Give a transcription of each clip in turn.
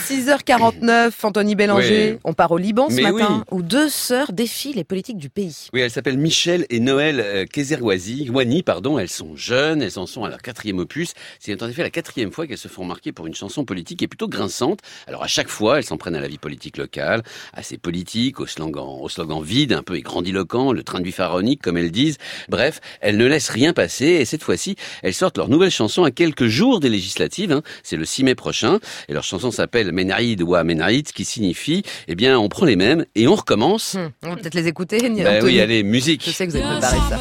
6h49, Anthony Bélanger. Oui. On part au Liban ce matin, oui. où deux sœurs défient les politiques du pays. Oui, elles s'appellent Michel et Noël Kezerwani. Elles sont jeunes, elles en sont à leur 4e opus. C'est en effet la 4e fois qu'elles se font remarquer pour une chanson politique qui est plutôt grinçante. Alors à chaque fois, elles s'en prennent à la vie politique locale, à ces politiques, au slogan vide, un peu grandiloquent, le train de vie pharaonique, comme elles disent. Bref, elles ne laissent rien passer et cette fois-ci, elles sortent leur nouvelle chanson à quelques jours des législatives. C'est le 6 mai prochain et leur chanson s'appelle Menaïd ou Menaïd, qui signifie, on prend les mêmes et on recommence. On va peut-être les écouter, Anthony. Oui, allez, musique. Je sais que vous avez préparé ça.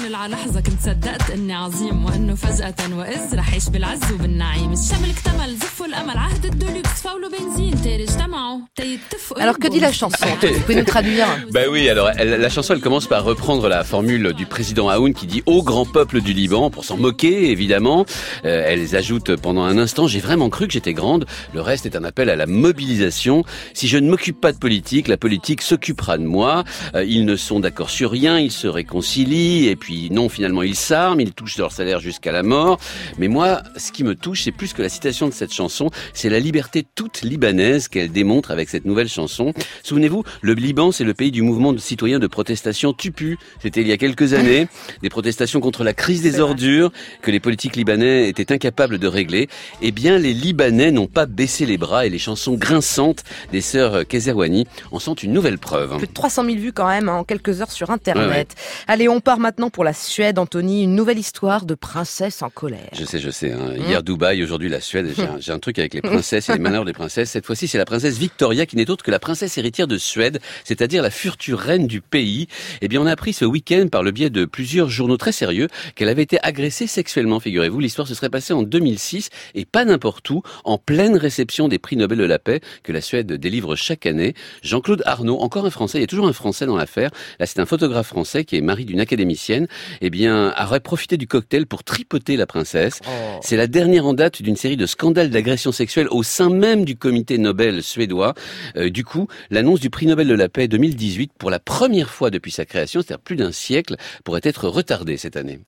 Alors que dit la chanson? Vous pouvez nous traduire? Oui, alors la chanson elle commence par reprendre la formule du président Aoun qui dit au grand peuple du Liban, pour s'en moquer évidemment. Elles ajoutent pendant un instant, j'ai vraiment cru que j'étais grande. Le reste est un appel à la mobilisation. Si je ne m'occupe pas de politique, la politique s'occupera de moi. Ils ne sont d'accord sur rien, ils se réconcilient et puis non, finalement ils s'arment, ils touchent leur salaire jusqu'à la mort. Mais moi, ce qui me touche, c'est plus que la citation de cette chanson, c'est la liberté toute libanaise qu'elle démontre avec cette nouvelle chanson. Souvenez-vous, le Liban, c'est le pays du mouvement de citoyens de protestation TUPU. C'était il y a quelques années, des protestations contre la crise des ordures que les politiques libanais étaient incapables de régler. Eh bien, les Libanais n'ont pas baissé les bras et les chansons grinçantes des sœurs Kezerwani en sont une nouvelle preuve. Plus de 300 000 vues quand même en quelques heures sur Internet. Ouais. Allez, on part maintenant pour la Suède, Anthony. Une nouvelle histoire de princesse en colère. Je sais. Hier Dubaï, aujourd'hui la Suède. J'ai un truc avec les princesses et les malheurs des princesses. Cette fois-ci, c'est la princesse Victoria qui n'est autre que la princesse héritière de Suède, c'est-à-dire la future reine du pays. On a appris ce week-end par le biais de plusieurs journaux très sérieux qu'elle avait été agressée sexuellement, figurez-vous. L'histoire se serait passée en 2006 et pas n'importe où, en pleine réception des prix Nobel de la paix que la Suède délivre chaque année. Jean-Claude Arnaud, encore un Français, il y a toujours un Français dans l'affaire. Là, c'est un photographe français qui est mari d'une académicienne, aurait profité du cocktail pour tripoter la princesse. Oh. C'est la dernière en date d'une série de scandales d'agression sexuelle au sein même du comité Nobel suédois. Du coup, l'annonce du prix Nobel de la paix 2018, pour la première fois depuis sa création, c'est-à-dire plus d'un siècle, pourrait être retardée cette année.